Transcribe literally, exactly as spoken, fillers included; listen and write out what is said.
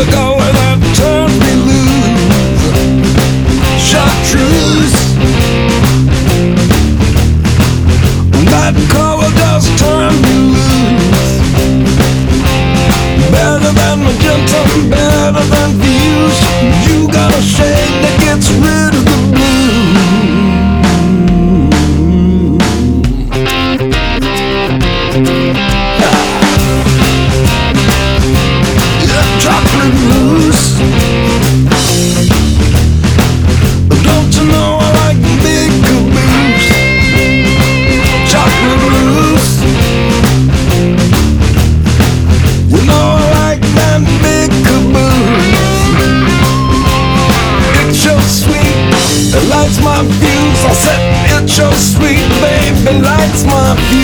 the color that turns me loose. Chartreuse. That color does turn me loose. Better than magenta, better than views. You got a shade that gets rid of the blue. Yeah, chocolate mousse. Don't you know I like big caboose? Chocolate mousse. You know I like that big caboose. It's so sweet, it lights my fuse. I said it's so sweet, baby, lights my fuse.